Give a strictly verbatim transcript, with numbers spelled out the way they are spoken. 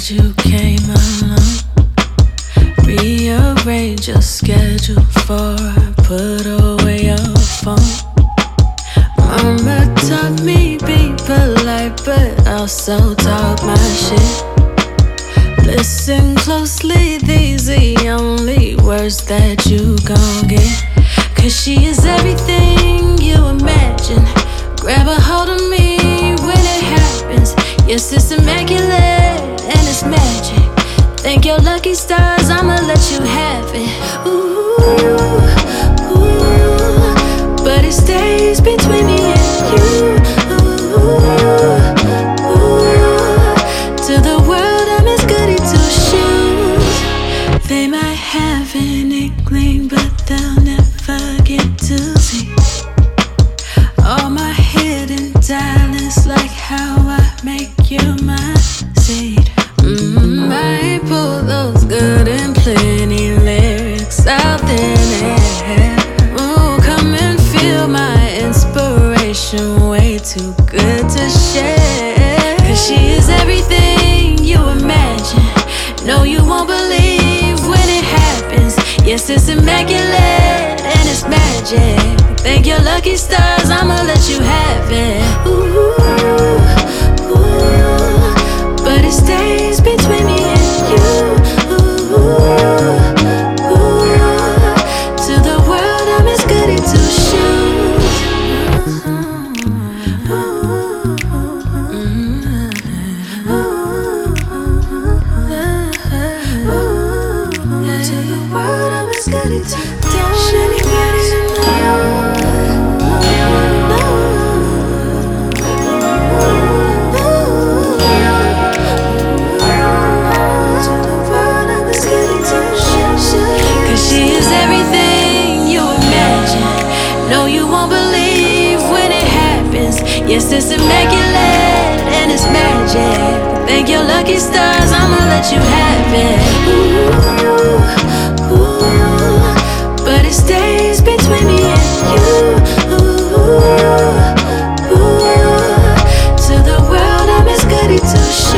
glad you came along. Rearrange your schedule before I put away your phone. Mama taught me be polite, but also talk my shit. Listen closely, these the only words that you gon' get. Cause she is everything you imagine. Grab a hold of me when it happens. Yes, it's immaculate and it's magic. Thank your lucky stars, I'ma let you have it. Ooh, ooh, but it stays between me and you. Ooh, ooh, to the world I'm as goody two shoes. They might have an inkling, but they'll never get to see all my hidden talents, like how I make you my seed. Mm, I pull those good and plenty lyrics out there. Ooh, come and feel my inspiration, way too good to share. Cause she is everything you imagine. No, you won't believe when it happens. Yes, it's immaculate and it's magic. Thank your lucky stars, I'ma let you have it. Ooh, ooh, but it stays between me and you. Ooh, ooh, to the world I'm as goody two shoes. Ooh, ooh, to the world I'm as goody two shoes. Don't anybody know? Yes, it's immaculate and it's magic. Thank your lucky stars, I'ma let you have it. Ooh, ooh, but it stays between me and you. Ooh, ooh, to the world I'm as goody two shoes.